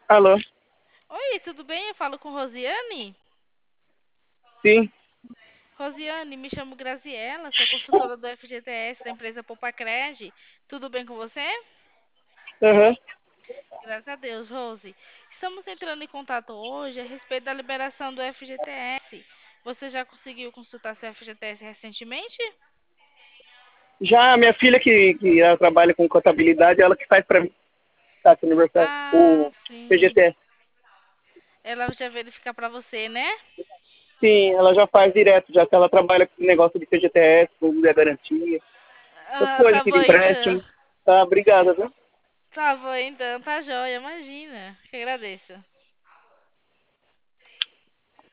Alô? Oi, tudo bem? Eu falo com Rosiane. Sim. Rosiane, me chamo Graziella, sou consultora do FGTS da empresa Popacred. Tudo bem com você? Aham. Graças a Deus, Rose. Estamos entrando em contato hoje a respeito da liberação do FGTS. Você já conseguiu consultar seu FGTS recentemente? Já a minha filha, que ela trabalha com contabilidade, ela que faz para mim, tá, esse aniversário. Ah, O sim. PGT. Ela já verifica para você, né? Sim, ela já faz direto, já que ela trabalha com negócio de PGTS, com mulher garantia, essas Ah, coisas tá aqui bom de então. empréstimo. Tá, obrigada, viu? Tá bom então, tá joia, imagina. Que agradeço.